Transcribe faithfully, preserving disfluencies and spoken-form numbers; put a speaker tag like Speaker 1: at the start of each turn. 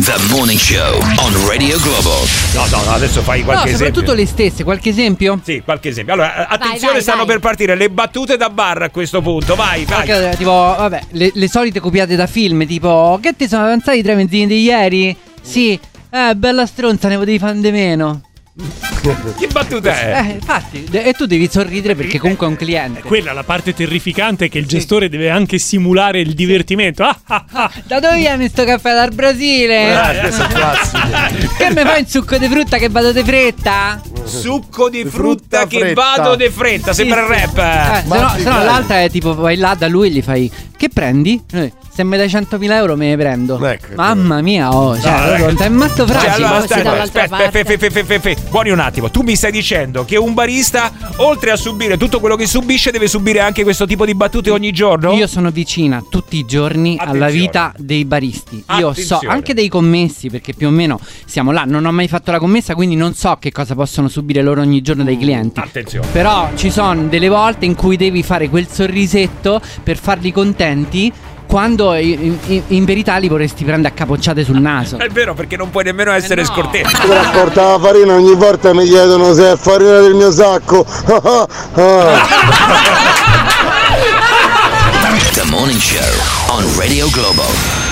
Speaker 1: The Morning Show on Radio Globo.
Speaker 2: No, no, no, adesso fai qualche
Speaker 3: no,
Speaker 2: esempio.
Speaker 3: soprattutto le stesse, qualche esempio?
Speaker 2: Sì, qualche esempio. Allora, attenzione,
Speaker 4: vai,
Speaker 2: stanno
Speaker 4: vai.
Speaker 2: per partire le battute da bar a questo punto. Vai, vai.
Speaker 3: Perché, tipo, vabbè, le, le solite copiate da film, tipo, che ti sono avanzati i tre mezzini di ieri? Sì, eh, bella stronza, ne potevi fare di meno.
Speaker 2: Che battuta è?
Speaker 3: Eh, infatti, de- e tu devi sorridere perché comunque è un cliente.
Speaker 5: Quella la parte terrificante, che il gestore deve anche simulare il divertimento. Ah, ah, ah.
Speaker 3: Da dove viene sto caffè? Dal Brasile?
Speaker 6: Eh, questo è classico.
Speaker 3: Che mi fai un succo di frutta che vado di fretta?
Speaker 2: Succo di
Speaker 6: frutta
Speaker 2: frutta che
Speaker 6: fretta.
Speaker 2: vado de fretta. Sembra il rap.
Speaker 3: Eh, se no,
Speaker 6: Matti,
Speaker 3: se no
Speaker 6: dai.
Speaker 3: l'altra è tipo, vai là da lui e gli fai, che prendi? Eh, se mi dai centomila euro me ne prendo.
Speaker 6: Ecco.
Speaker 3: Mamma mia, oh, cioè,
Speaker 2: No,
Speaker 3: proprio, sei matto
Speaker 2: Cioè,
Speaker 3: fragile.
Speaker 2: allora,
Speaker 4: sì,
Speaker 2: stai,
Speaker 4: dall'altra
Speaker 2: aspetta,
Speaker 4: parte.
Speaker 2: fe, fe, fe, fe, fe, fe. Buoni un attimo. Tu mi stai dicendo che un barista, oltre a subire tutto quello che subisce, deve subire anche questo tipo di battute ogni giorno?
Speaker 3: Io sono vicina tutti i giorni alla
Speaker 2: Attenzione.
Speaker 3: vita dei baristi. Io so
Speaker 2: Attenzione.
Speaker 3: anche dei commessi, perché più o meno siamo là. Non ho mai fatto la commessa, quindi non so che cosa possono subire loro ogni giorno dai clienti.
Speaker 2: Attenzione.
Speaker 3: Però ci sono delle volte in cui devi fare quel sorrisetto per farli contenti, quando in, in- in verità li vorresti prendere a capocciate sul naso.
Speaker 2: È vero, perché non puoi nemmeno essere
Speaker 3: no.
Speaker 2: scortese.
Speaker 6: Trasporta la farina, ogni volta mi chiedono se è farina del mio sacco.
Speaker 1: The Morning Show on Radio Globo.